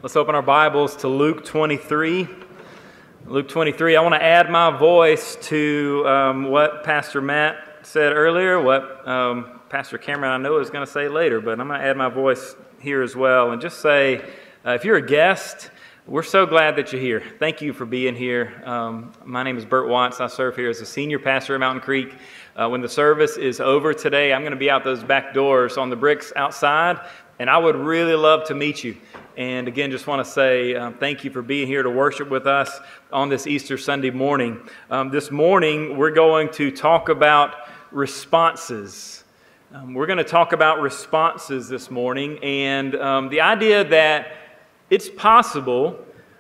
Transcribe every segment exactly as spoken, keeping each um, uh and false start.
Let's open our Bibles to Luke twenty-three. Luke twenty-three, I want to add my voice to um, what Pastor Matt said earlier, what um, Pastor Cameron I know is going to say later, but I'm going to add my voice here as well and just say, uh, if you're a guest, we're so glad that you're here. Thank you for being here. Um, my name is Bert Watts. I serve here as a senior pastor at Mountain Creek. Uh, when the service is over today, I'm going to be out those back doors on the bricks outside, and I would really love to meet you. And again, just want to say um, thank you for being here to worship with us on this Easter Sunday morning. Um, this morning, we're going to talk about responses. Um, we're going to talk about responses this morning, and um, the idea that it's possible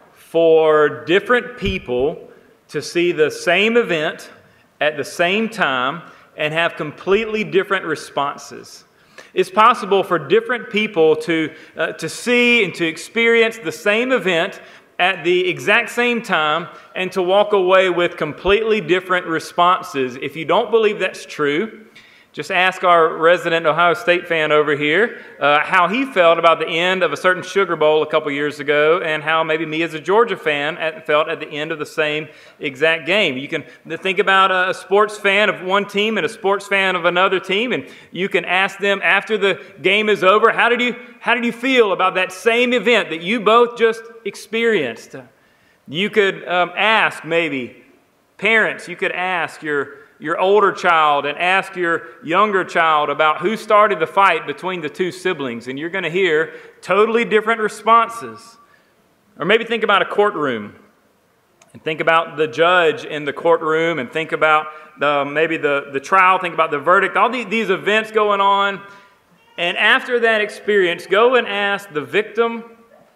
for different people to see the same event at the same time and have completely different responses. It's possible for different people to, uh, to see and to experience the same event at the exact same time and to walk away with completely different responses. If you don't believe that's true, just ask our resident Ohio State fan over here uh, how he felt about the end of a certain Sugar Bowl a couple years ago and how maybe me as a Georgia fan at, felt at the end of the same exact game. You can think about a sports fan of one team and a sports fan of another team, and you can ask them after the game is over, how did you, how did you feel about that same event that you both just experienced? You could um, ask maybe parents, you could ask your your older child and ask your younger child about who started the fight between the two siblings, and you're going to hear totally different responses. Or maybe think about a courtroom and think about the judge in the courtroom and think about the, maybe the, the trial, think about the verdict, all these, these events going on. And after that experience, go and ask the victim,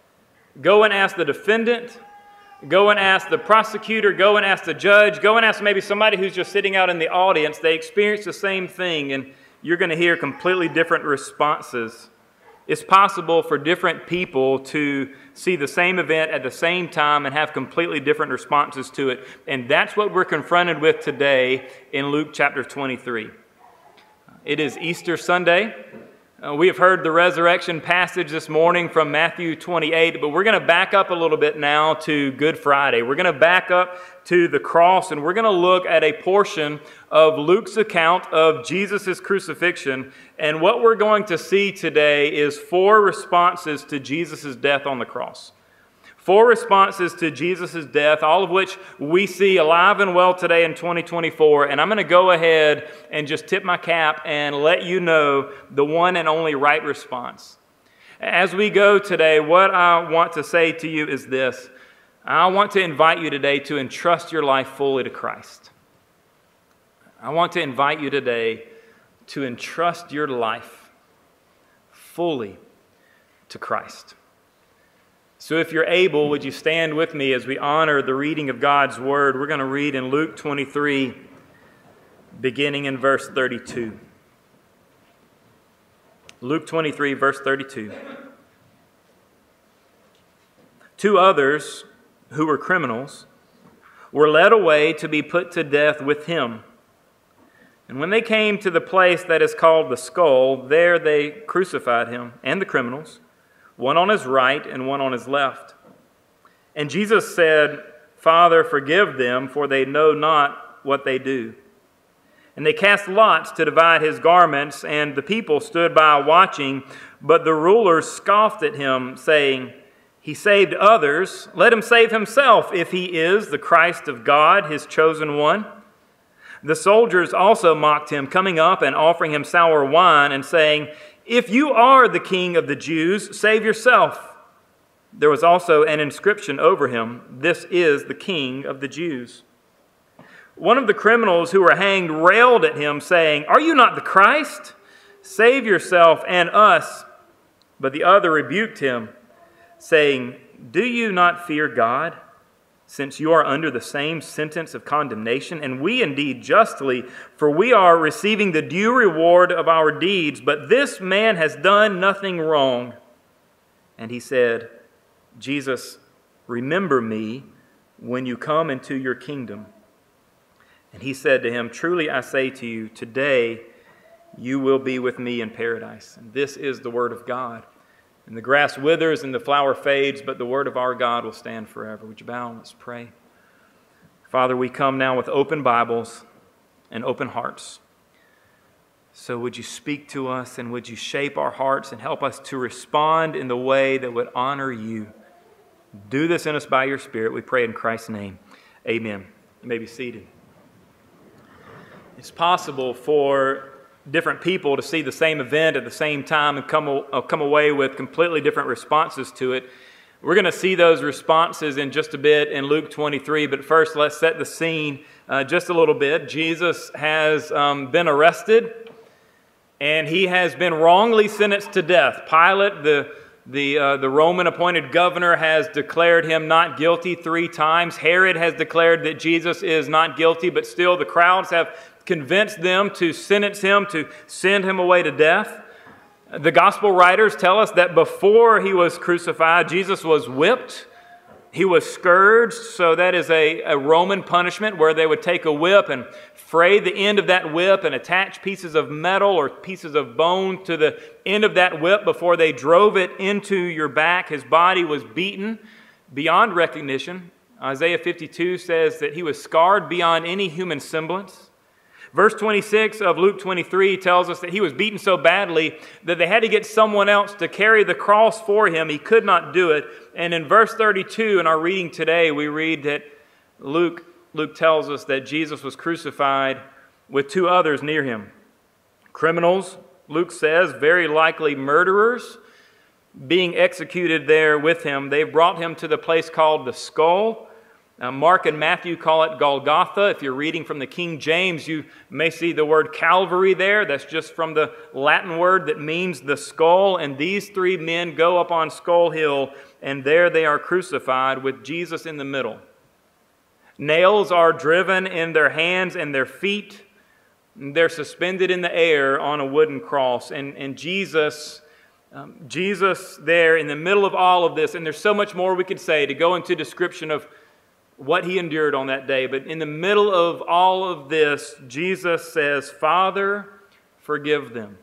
go and ask the defendant, go and ask the prosecutor, go and ask the judge, go and ask maybe somebody who's just sitting out in the audience. They experience the same thing, and you're going to hear completely different responses. It's possible for different people to see the same event at the same time and have completely different responses to it. And that's what we're confronted with today in Luke chapter twenty-three. It is Easter Sunday. Uh, we have heard the resurrection passage this morning from Matthew twenty-eight, but we're going to back up a little bit now to Good Friday. We're going to back up to the cross, and we're going to look at a portion of Luke's account of Jesus' crucifixion. And what we're going to see today is four responses to Jesus' death on the cross. Four responses to Jesus' death, all of which we see alive and well today in twenty twenty-four. And I'm going to go ahead and just tip my cap and let you know the one and only right response. As we go today, what I want to say to you is this. I want to invite you today to entrust your life fully to Christ. I want to invite you today to entrust your life fully to Christ. So if you're able, would you stand with me as we honor the reading of God's Word? We're going to read in Luke twenty-three, beginning in verse thirty-two. Luke twenty-three, verse thirty-two. Two others, who were criminals, were led away to be put to death with him. And when they came to the place that is called the Skull, there they crucified him and the criminals, one on his right and one on his left. And Jesus said, "Father, forgive them, for they know not what they do." And they cast lots to divide his garments, and the people stood by watching. But the rulers scoffed at him, saying, "He saved others. Let him save himself, if he is the Christ of God, his chosen one." The soldiers also mocked him, coming up and offering him sour wine, and saying, "If you are the King of the Jews, save yourself." There was also an inscription over him, "This is the King of the Jews." One of the criminals who were hanged railed at him, saying, "Are you not the Christ? Save yourself and us." But the other rebuked him, saying, "Do you not fear God, since you are under the same sentence of condemnation? And we indeed justly, for we are receiving the due reward of our deeds, but this man has done nothing wrong." And he said, "Jesus, remember me when you come into your kingdom." And he said to him, "Truly I say to you, today you will be with me in paradise." And this is the word of God. And the grass withers and the flower fades, but the word of our God will stand forever. Would you bow and let's pray? Father, we come now with open Bibles and open hearts. So would you speak to us and would you shape our hearts and help us to respond in the way that would honor you? Do this in us by your Spirit, we pray in Christ's name. Amen. You may be seated. It's possible for different people to see the same event at the same time and come, uh, come away with completely different responses to it. We're going to see those responses in just a bit in Luke twenty-three, but first let's set the scene uh, just a little bit. Jesus has um, been arrested and he has been wrongly sentenced to death. Pilate, the, the, uh, the Roman appointed governor, has declared him not guilty three times. Herod has declared that Jesus is not guilty, but still the crowds have convinced them to sentence him, to send him away to death. The gospel writers tell us that before he was crucified, Jesus was whipped. He was scourged, so that is a, a Roman punishment where they would take a whip and fray the end of that whip and attach pieces of metal or pieces of bone to the end of that whip before they drove it into your back. His body was beaten beyond recognition. Isaiah fifty-two says that he was scarred beyond any human semblance. Verse twenty-six of Luke twenty-three tells us that he was beaten so badly that they had to get someone else to carry the cross for him. He could not do it. And in verse thirty-two in our reading today, we read that Luke, Luke tells us that Jesus was crucified with two others near him. Criminals, Luke says, very likely murderers, being executed there with him. They brought him to the place called the Skull. Now, Mark and Matthew call it Golgotha. If you're reading from the King James, you may see the word Calvary there. That's just from the Latin word that means the skull. And these three men go up on Skull Hill, and there they are crucified with Jesus in the middle. Nails are driven in their hands and their feet. They're suspended in the air on a wooden cross. And, and Jesus... Um, Jesus there in the middle of all of this, and there's so much more we could say to go into description of what he endured on that day. But in the middle of all of this, Jesus says, "Father, forgive them."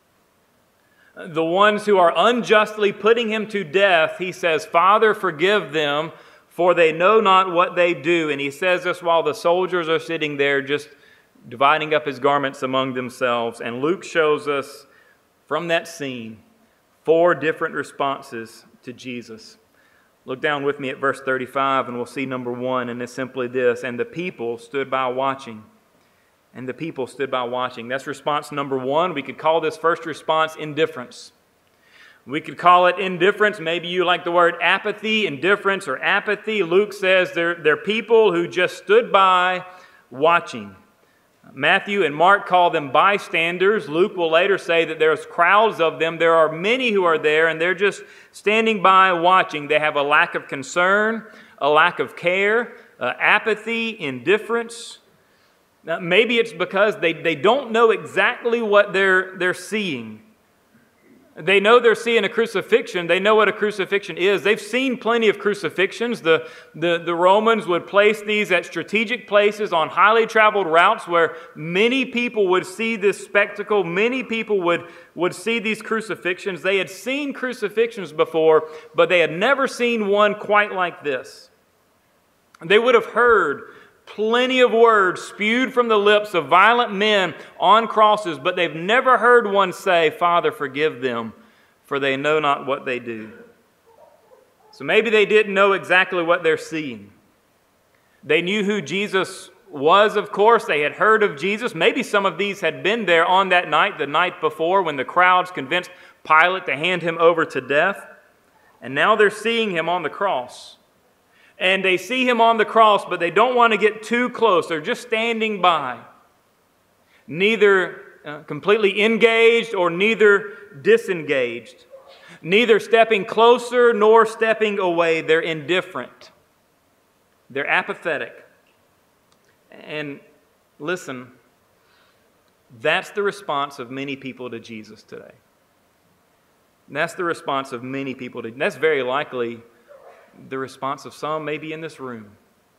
The ones who are unjustly putting him to death, he says, "Father, forgive them, for they know not what they do." And he says this while the soldiers are sitting there just dividing up his garments among themselves. And Luke shows us from that scene four different responses to Jesus. Look down with me at verse thirty-five and we'll see number one, and it's simply this: "And the people stood by watching." And the people stood by watching. That's response number one. We could call this first response indifference. We could call it indifference. Maybe you like the word apathy, indifference, or apathy. Luke says they're, they're people who just stood by watching. Matthew and Mark call them bystanders. Luke will later say that there's crowds of them. There are many who are there, and they're just standing by watching. They have a lack of concern, a lack of care, uh, apathy, indifference. Now, maybe it's because they, they don't know exactly what they're, they're seeing. They know they're seeing a crucifixion. They know what a crucifixion is. They've seen plenty of crucifixions. The, the, the Romans would place these at strategic places on highly traveled routes where many people would see this spectacle. Many people would, would see these crucifixions. They had seen crucifixions before, but they had never seen one quite like this. They would have heard plenty of words spewed from the lips of violent men on crosses, but they've never heard one say, "Father, forgive them, for they know not what they do." So maybe they didn't know exactly what they're seeing. They knew who Jesus was, of course. They had heard of Jesus. Maybe some of these had been there on that night, the night before, when the crowds convinced Pilate to hand him over to death. And now they're seeing him on the cross. And they see him on the cross, but they don't want to get too close. They're just standing by. Neither uh, completely engaged or neither disengaged. Neither stepping closer nor stepping away. They're indifferent. They're apathetic. And listen, that's the response of many people to Jesus today. That's the response of many people to, that's very likely the response of some maybe in this room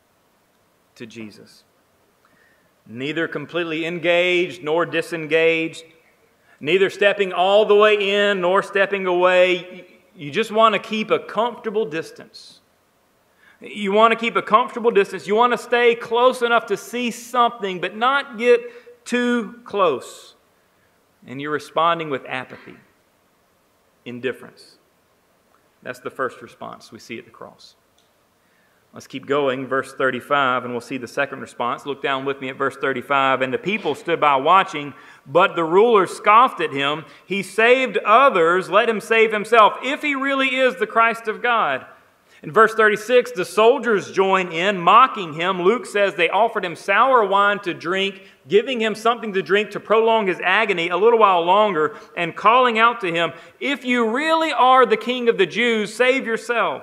to Jesus. Neither completely engaged nor disengaged, neither stepping all the way in nor stepping away. You just want to keep a comfortable distance. You want to keep a comfortable distance. You want to stay close enough to see something, but not get too close. And you're responding with apathy, indifference. That's the first response we see at the cross. Let's keep going, verse thirty-five, and we'll see the second response. Look down with me at verse thirty-five. And the people stood by watching, but the ruler scoffed at him. He saved others, let him save himself, if he really is the Christ of God. In verse thirty-six, the soldiers join in, mocking him. Luke says they offered him sour wine to drink, giving him something to drink to prolong his agony a little while longer, and calling out to him, "If you really are the King of the Jews, save yourself."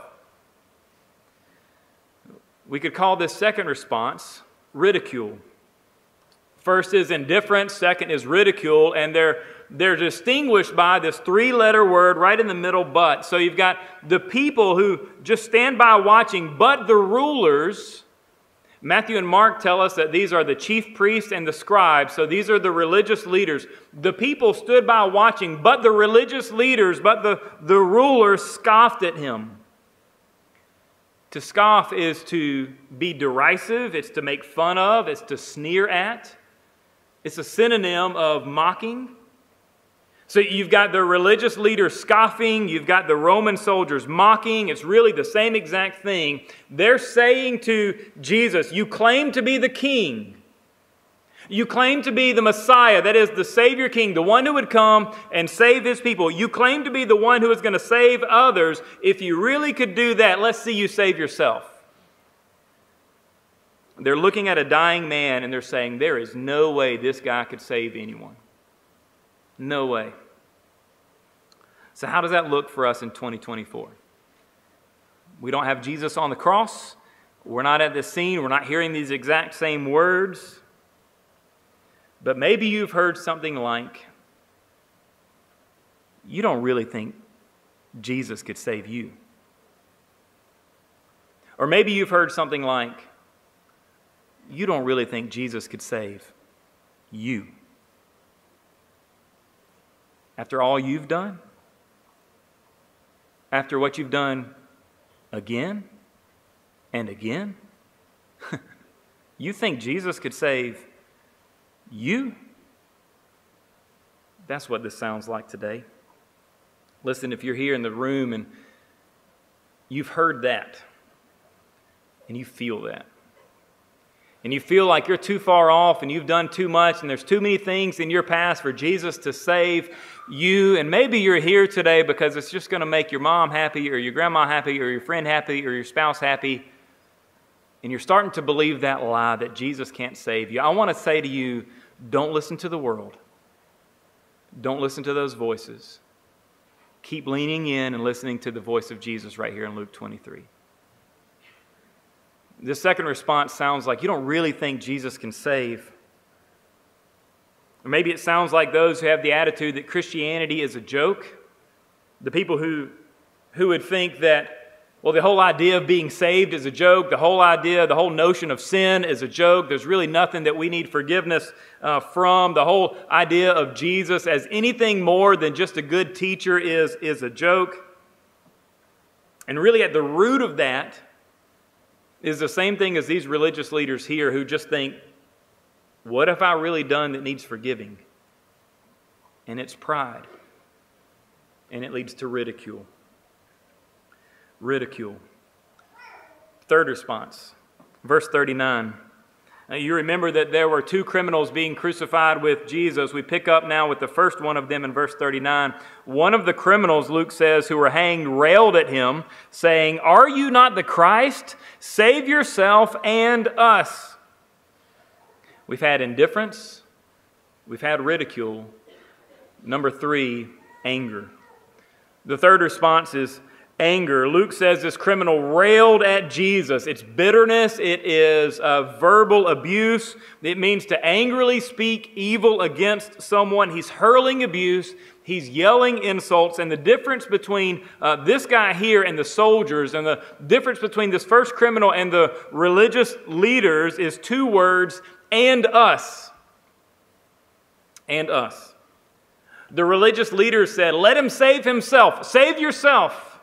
We could call this second response ridicule. First is indifference, second is ridicule, and they're, they're distinguished by this three-letter word right in the middle, but. So you've got the people who just stand by watching, but the rulers. Matthew and Mark tell us that these are the chief priests and the scribes, so these are the religious leaders. The people stood by watching, but the religious leaders, but the, the rulers scoffed at him. To scoff is to be derisive, it's to make fun of, it's to sneer at. It's a synonym of mocking. So you've got the religious leaders scoffing, you've got the Roman soldiers mocking. It's really the same exact thing. They're saying to Jesus, "You claim to be the king. You claim to be the Messiah, that is the Savior King, the one who would come and save His people. You claim to be the one who is going to save others. If you really could do that, let's see you save yourself." They're looking at a dying man and they're saying, there is no way this guy could save anyone. No way. So how does that look for us in twenty twenty-four? We don't have Jesus on the cross. We're not at this scene. We're not hearing these exact same words. But maybe you've heard something like, you don't really think Jesus could save you. Or maybe you've heard something like, you don't really think Jesus could save you. After all you've done? After what you've done again and again? You think Jesus could save you? That's what this sounds like today. Listen, if you're here in the room and you've heard that, and you feel that, and you feel like you're too far off and you've done too much and there's too many things in your past for Jesus to save you, and maybe you're here today because it's just going to make your mom happy or your grandma happy or your friend happy or your spouse happy, and you're starting to believe that lie that Jesus can't save you, I want to say to you, don't listen to the world. Don't listen to those voices. Keep leaning in and listening to the voice of Jesus right here in Luke twenty-three. This second response sounds like you don't really think Jesus can save. Or maybe it sounds like those who have the attitude that Christianity is a joke. The people who, who would think that, well, the whole idea of being saved is a joke. The whole idea, the whole notion of sin is a joke. There's really nothing that we need forgiveness uh, from. The whole idea of Jesus as anything more than just a good teacher is, is a joke. And really at the root of that is the same thing as these religious leaders here who just think, what have I really done that needs forgiving? And it's pride. And it leads to ridicule. Ridicule. Third response, verse thirty-nine. Now you remember that there were two criminals being crucified with Jesus. We pick up now with the first one of them in verse thirty-nine. One of the criminals, Luke says, who were hanged railed at him, saying, "Are you not the Christ? Save yourself and us." We've had indifference. We've had ridicule. Number three, anger. The third response is anger. Luke says this criminal railed at Jesus. It's bitterness. It is uh, verbal abuse. It means to angrily speak evil against someone. He's hurling abuse. He's yelling insults. And the difference between uh, this guy here and the soldiers, and the difference between this first criminal and the religious leaders, is two words: and us. And us. The religious leaders said, "Let him save himself. Save yourself."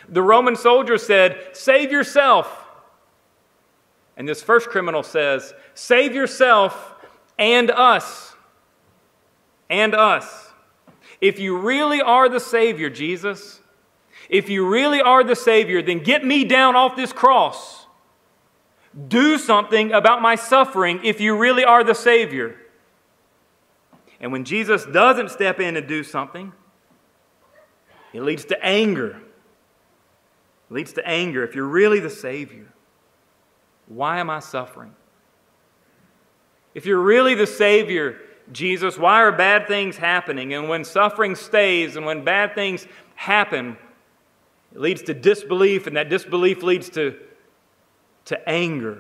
The Roman soldier said, "Save yourself." And this first criminal says, "Save yourself and us." And us. If you really are the Savior, Jesus, if you really are the Savior, then get me down off this cross. Do something about my suffering if you really are the Savior. And when Jesus doesn't step in and do something, it leads to anger. It leads to anger. If you're really the Savior, why am I suffering? If you're really the Savior, Jesus, why are bad things happening? And when suffering stays and when bad things happen, it leads to disbelief, and that disbelief leads to, to anger.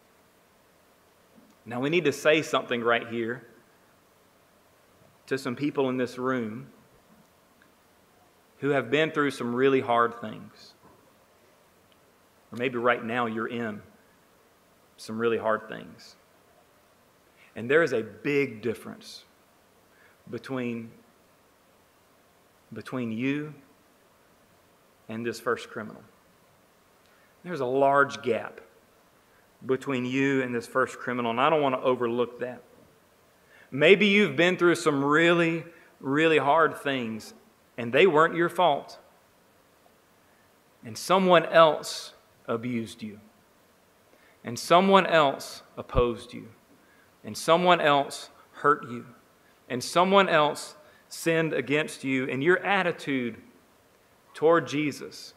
Now we need to say something right here to some people in this room who have been through some really hard things. Or maybe right now you're in some really hard things. And there is a big difference between, between you and this first criminal. There's a large gap between you and this first criminal, and I don't want to overlook that. Maybe you've been through some really, really hard things, and they weren't your fault. And someone else abused you. And someone else opposed you. And someone else hurt you. And someone else sinned against you. And your attitude toward Jesus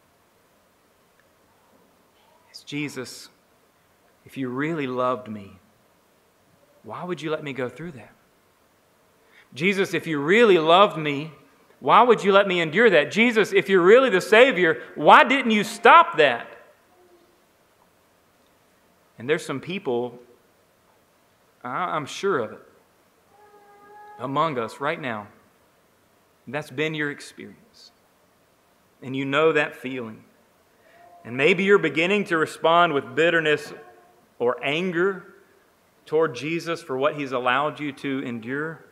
is, Jesus, if you really loved me, why would you let me go through that? Jesus, if you really loved me, why would you let me endure that? Jesus, if you're really the Savior, why didn't you stop that? And there's some people, I'm sure of it, among us right now, that's been your experience. And you know that feeling. And maybe you're beginning to respond with bitterness or anger toward Jesus for what He's allowed you to endure.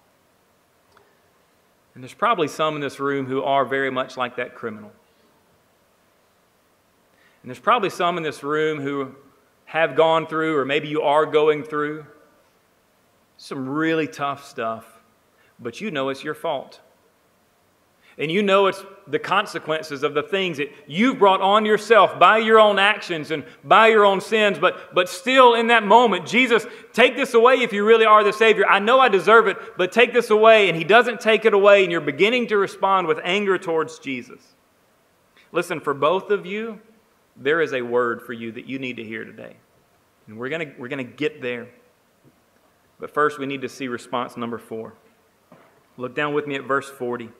And there's probably some in this room who are very much like that criminal. And there's probably some in this room who have gone through, or maybe you are going through, some really tough stuff, but you know it's your fault. And you know it's the consequences of the things that you've brought on yourself by your own actions and by your own sins, but, but still in that moment, Jesus, take this away if you really are the Savior. I know I deserve it, but take this away. And He doesn't take it away, and you're beginning to respond with anger towards Jesus. Listen, for both of you, there is a word for you that you need to hear today. And we're going to we're going to get there. But first, we need to see response number four. Look down with me at verse forty.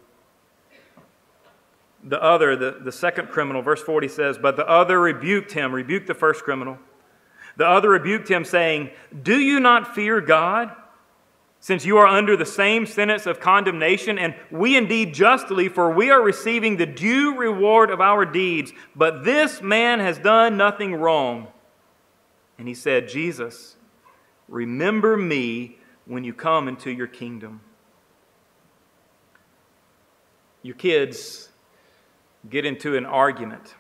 The other, the, the second criminal, verse forty says, "But the other rebuked him," rebuked the first criminal. "The other rebuked him, saying, 'Do you not fear God, since you are under the same sentence of condemnation? And we indeed justly, for we are receiving the due reward of our deeds. But this man has done nothing wrong.' And he said, 'Jesus, remember me when you come into your kingdom.'" Your kids get into an argument,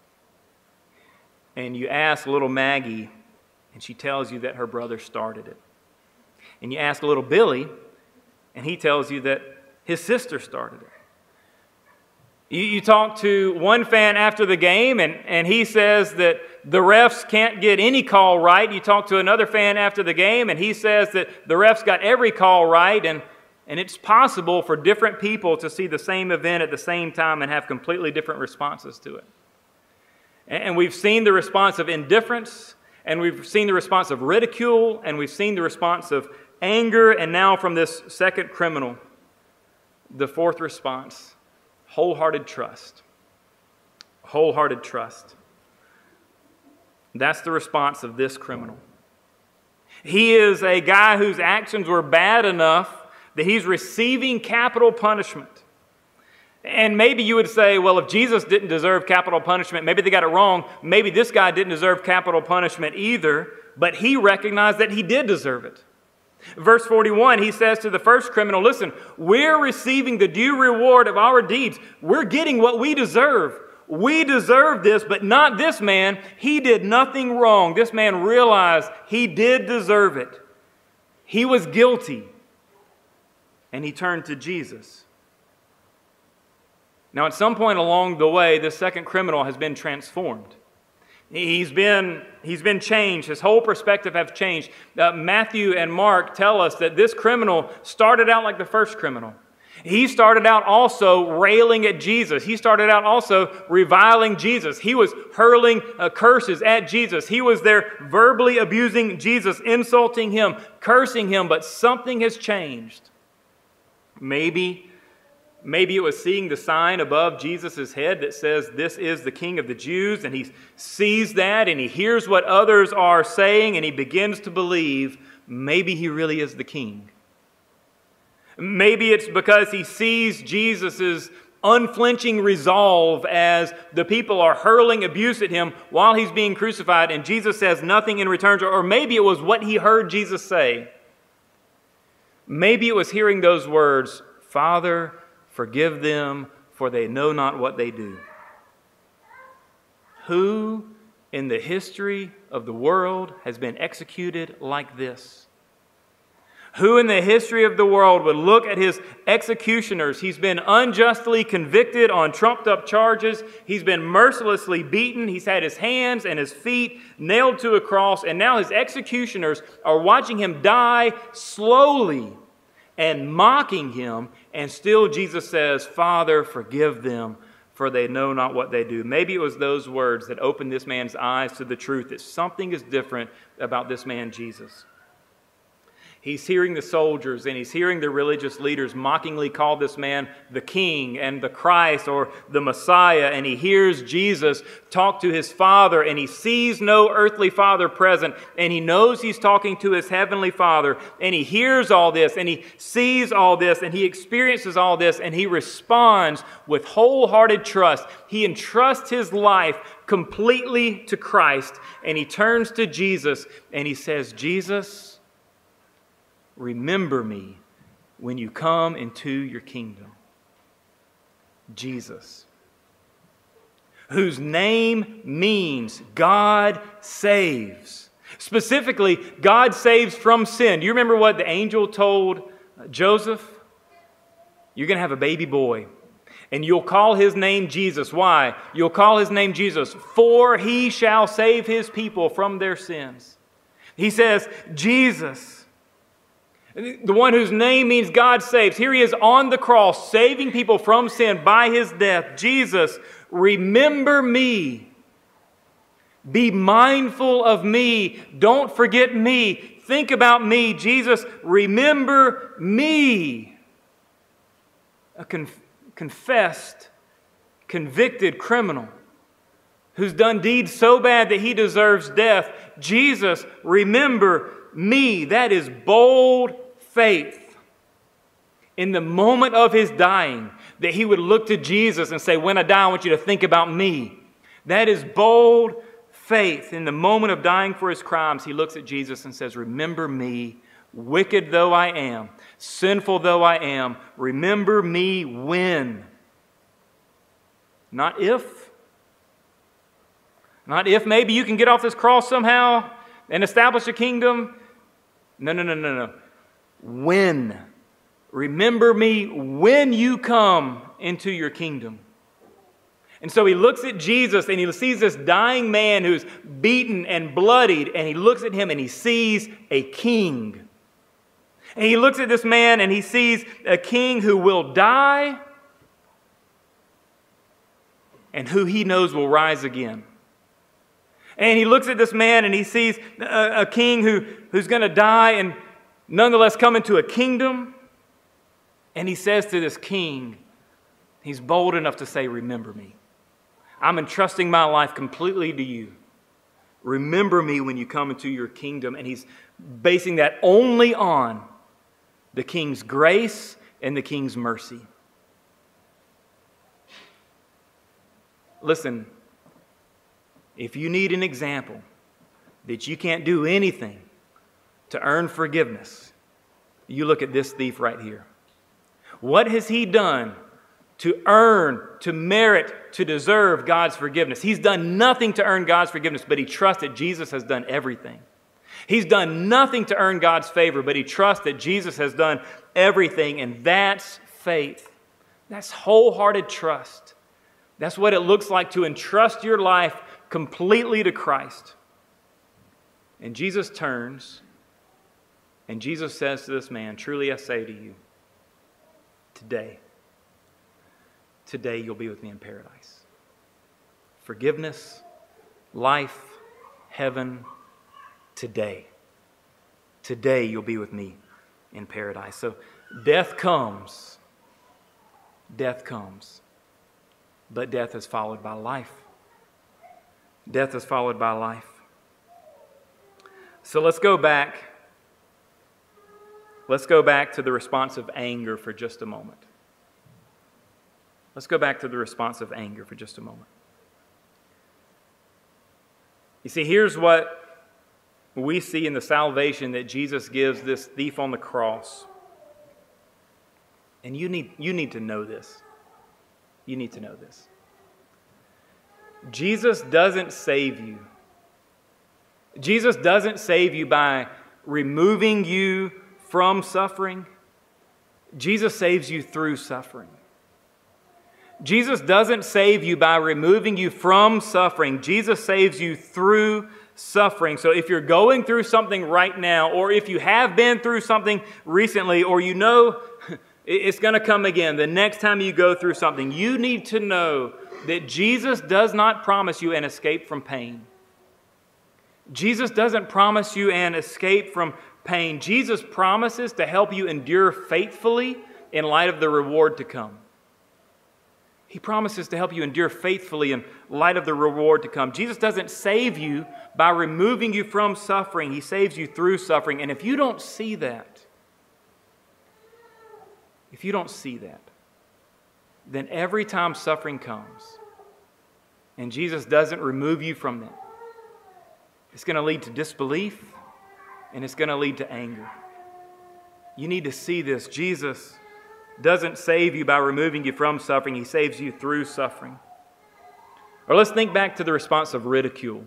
and you ask little Maggie, and she tells you that her brother started it. And you ask little Billy, and he tells you that his sister started it. You, you talk to one fan after the game, and, and he says that the refs can't get any call right. You talk to another fan after the game, and he says that the refs got every call right, and And it's possible for different people to see the same event at the same time and have completely different responses to it. And we've seen the response of indifference, and we've seen the response of ridicule, and we've seen the response of anger, and now from this second criminal, the fourth response, wholehearted trust. Wholehearted trust. That's the response of this criminal. He is a guy whose actions were bad enough that he's receiving capital punishment. And maybe you would say, well, if Jesus didn't deserve capital punishment, maybe they got it wrong. Maybe this guy didn't deserve capital punishment either, but he recognized that he did deserve it. Verse forty-one, he says to the first criminal, listen, we're receiving the due reward of our deeds. We're getting what we deserve. We deserve this, but not this man. He did nothing wrong. This man realized he did deserve it. He was guilty. And he turned to Jesus. Now, at some point along the way, this second criminal has been transformed. He's been, he's been changed. His whole perspective has changed. Uh, Matthew and Mark tell us that this criminal started out like the first criminal. He started out also railing at Jesus. He started out also reviling Jesus. He was hurling uh, curses at Jesus. He was there verbally abusing Jesus, insulting him, cursing him, but something has changed. Maybe, maybe it was seeing the sign above Jesus' head that says, "This is the King of the Jews," and he sees that and he hears what others are saying and he begins to believe maybe he really is the king. Maybe it's because he sees Jesus' unflinching resolve as the people are hurling abuse at him while he's being crucified and Jesus says nothing in return. Or maybe it was what he heard Jesus say. Maybe it was hearing those words, "Father, forgive them, for they know not what they do." Who in the history of the world has been executed like this? Who in the history of the world would look at his executioners? He's been unjustly convicted on trumped-up charges. He's been mercilessly beaten. He's had his hands and his feet nailed to a cross. And now his executioners are watching him die slowly and mocking him. And still Jesus says, "Father, forgive them, for they know not what they do." Maybe it was those words that opened this man's eyes to the truth that something is different about this man, Jesus. He's hearing the soldiers and he's hearing the religious leaders mockingly call this man the King and the Christ or the Messiah. And he hears Jesus talk to his Father and he sees no earthly father present. And he knows he's talking to his heavenly Father. And he hears all this and he sees all this and he experiences all this and he responds with wholehearted trust. He entrusts his life completely to Christ and he turns to Jesus and he says, "Jesus, remember me when you come into your kingdom." Jesus, whose name means God saves. Specifically, God saves from sin. Do you remember what the angel told Joseph? You're going to have a baby boy, and you'll call his name Jesus. Why? You'll call his name Jesus, for he shall save his people from their sins. He says, Jesus, the one whose name means God saves. Here he is on the cross, saving people from sin by his death. Jesus, remember me. Be mindful of me. Don't forget me. Think about me. Jesus, remember me. A conf- confessed, convicted criminal who's done deeds so bad that he deserves death. Jesus, remember me. That is bold faith. In the moment of his dying, that he would look to Jesus and say, "When I die, I want you to think about me." That is bold faith. In the moment of dying for his crimes, he looks at Jesus and says, "Remember me, wicked though I am, sinful though I am. Remember me when." Not if. Not if maybe you can get off this cross somehow and establish a kingdom. No, no, no, no, no. When. Remember me when you come into your kingdom. And so he looks at Jesus and he sees this dying man who's beaten and bloodied, and he looks at him and he sees a king. And he looks at this man and he sees a king who will die and who he knows will rise again. And he looks at this man and he sees a, a king who, who's going to die and nonetheless come into a kingdom. And he says to this king, he's bold enough to say, "Remember me. I'm entrusting my life completely to you. Remember me when you come into your kingdom." And he's basing that only on the king's grace and the king's mercy. Listen, if you need an example that you can't do anything to earn forgiveness, you look at this thief right here. What has he done to earn, to merit, to deserve God's forgiveness. He's done nothing to earn God's forgiveness, but he trusts that Jesus has done everything. He's done nothing to earn God's favor, but he trusts that Jesus has done everything, and that's faith. That's wholehearted trust. That's what it looks like to entrust your life completely to Christ. And Jesus turns, and Jesus says to this man, "Truly I say to you, today, today you'll be with me in paradise." Forgiveness, life, heaven, today. Today you'll be with me in paradise. So death comes. Death comes. But death is followed by life. Death is followed by life. So let's go back. Let's go back to the response of anger for just a moment. Let's go back to the response of anger for just a moment. You see, here's what we see in the salvation that Jesus gives this thief on the cross. And you need, you need to know this. You need to know this. Jesus doesn't save you. Jesus doesn't save you by removing you from suffering. Jesus saves you through suffering. Jesus doesn't save you by removing you from suffering. Jesus saves you through suffering. So if you're going through something right now, or if you have been through something recently, or you know it's going to come again the next time you go through something, you need to know that Jesus does not promise you an escape from pain. Jesus doesn't promise you an escape from pain. Jesus promises to help you endure faithfully in light of the reward to come. He promises to help you endure faithfully in light of the reward to come. Jesus doesn't save you by removing you from suffering. He saves you through suffering. And if you don't see that, if you don't see that, then every time suffering comes and Jesus doesn't remove you from that, it's going to lead to disbelief and it's going to lead to anger. You need to see this. Jesus doesn't save you by removing you from suffering. He saves you through suffering. Or let's think back to the response of ridicule.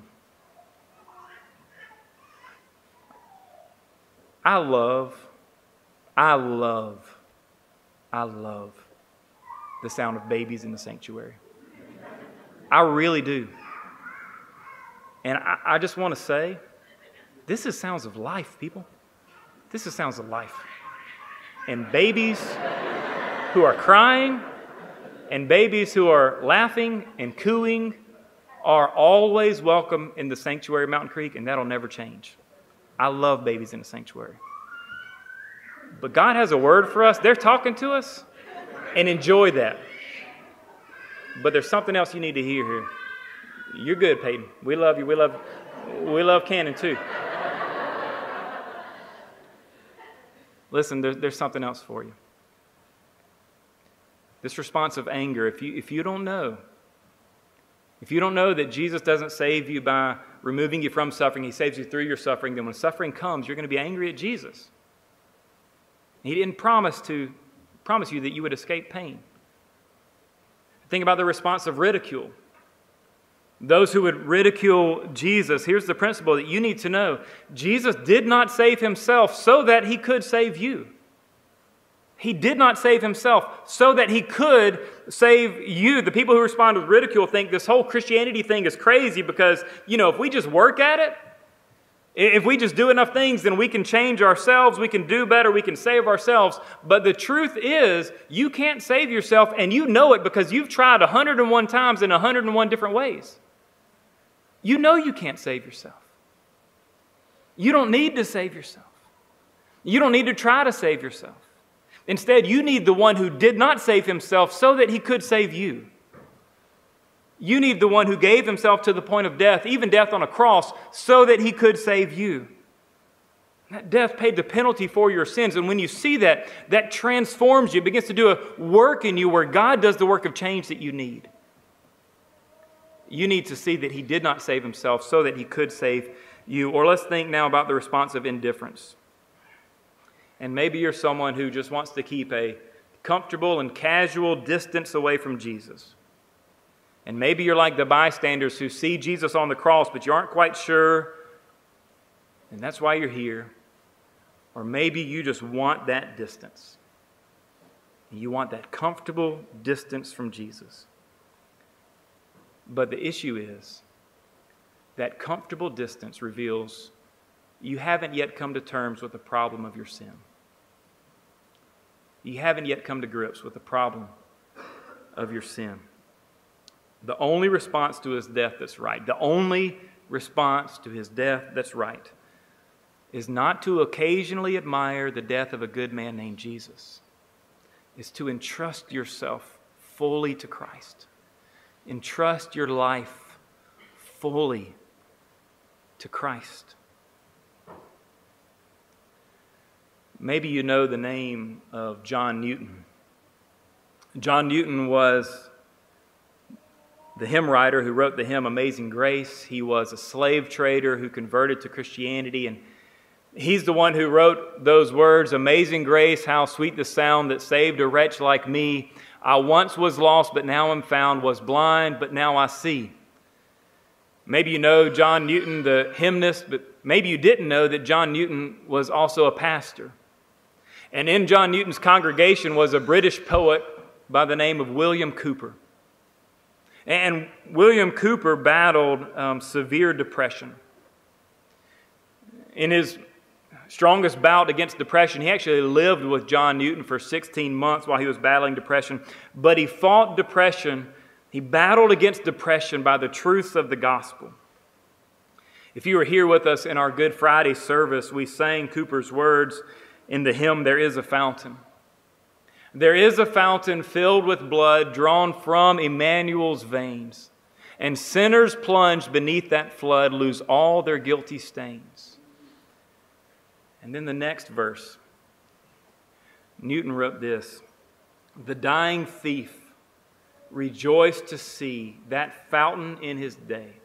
I love, I love, I love the sound of babies in the sanctuary. I really do. And I, I just want to say, this is sounds of life, people. This is sounds of life. And babies who are crying and babies who are laughing and cooing are always welcome in the sanctuary of Mountain Creek, and that'll never change. I love babies in the sanctuary. But God has a word for us. They're talking to us, and enjoy that. But there's something else you need to hear here. You're good, Peyton. We love you. We love, we love Cannon too. Listen, there's, there's something else for you. This response of anger, if you, if you don't know, if you don't know that Jesus doesn't save you by removing you from suffering, He saves you through your suffering, then when suffering comes, you're going to be angry at Jesus. He didn't promise to promise you that you would escape pain. Think about the response of ridicule. Those who would ridicule Jesus, here's the principle that you need to know. Jesus did not save Himself so that He could save you. He did not save Himself so that He could save you. The people who respond with ridicule think this whole Christianity thing is crazy because, you know, if we just work at it, if we just do enough things, then we can change ourselves, we can do better, we can save ourselves. But the truth is, you can't save yourself, and you know it because you've tried one hundred and one times in one hundred and one different ways. You know you can't save yourself. You don't need to save yourself. You don't need to try to save yourself. Instead, you need the one who did not save Himself so that He could save you. You need the one who gave Himself to the point of death, even death on a cross, so that He could save you. That death paid the penalty for your sins. And when you see that, that transforms you. It begins to do a work in you where God does the work of change that you need. You need to see that He did not save Himself so that He could save you. Or let's think now about the response of indifference. And maybe you're someone who just wants to keep a comfortable and casual distance away from Jesus. And maybe you're like the bystanders who see Jesus on the cross, but you aren't quite sure, and that's why you're here. Or maybe you just want that distance. You want that comfortable distance from Jesus. But the issue is that comfortable distance reveals you haven't yet come to terms with the problem of your sin. You haven't yet come to grips with the problem of your sin. The only response to his death that's right, the only response to his death that's right, is not to occasionally admire the death of a good man named Jesus. It's to entrust yourself fully to Christ. Entrust your life fully to Christ. Maybe you know the name of John Newton. John Newton was the hymn writer who wrote the hymn Amazing Grace. He was a slave trader who converted to Christianity, and he's the one who wrote those words, "Amazing grace, how sweet the sound that saved a wretch like me. I once was lost, but now am found, was blind, but now I see." Maybe you know John Newton, the hymnist, but maybe you didn't know that John Newton was also a pastor. And in John Newton's congregation was a British poet by the name of William Cowper. And William Cowper battled um, severe depression. In his strongest bout against depression, he actually lived with John Newton for sixteen months while he was battling depression. But he fought depression. He battled against depression by the truths of the gospel. If you were here with us in our Good Friday service, we sang Cowper's words in the hymn, "There is a fountain." There is a fountain filled with blood drawn from Emmanuel's veins, and sinners plunged beneath that flood lose all their guilty stains. And then the next verse, Newton wrote this, "The dying thief rejoiced to see that fountain in his day,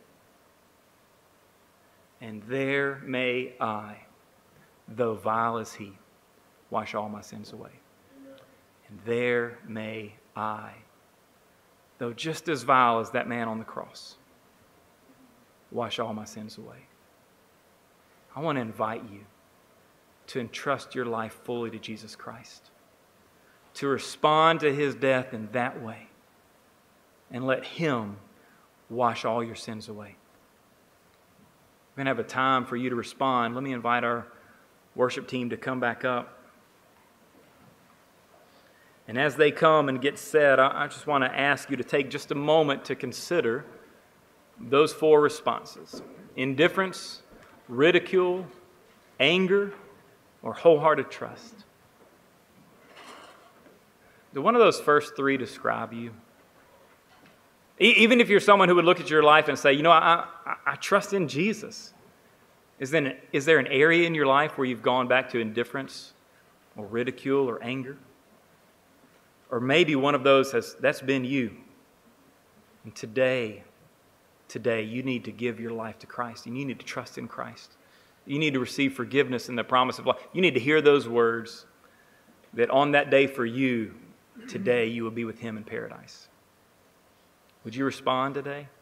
and there may I, though vile as he, wash all my sins away. And there may I, though just as vile as that man on the cross, wash all my sins away." I want to invite you to entrust your life fully to Jesus Christ, to respond to his death in that way, and let him wash all your sins away. We're going to have a time for you to respond. Let me invite our worship team to come back up. And as they come and get set, I just want to ask you to take just a moment to consider those four responses: indifference, ridicule, anger, or wholehearted trust. Do one of those first three describe you? E- even if you're someone who would look at your life and say, you know, I, I, I trust in Jesus. Is there, an, is there an area in your life where you've gone back to indifference or ridicule or anger? Or maybe one of those has, that's been you. And today, today, you need to give your life to Christ, and you need to trust in Christ. You need to receive forgiveness and the promise of life. You need to hear those words that on that day for you, today, you will be with him in paradise. Would you respond today?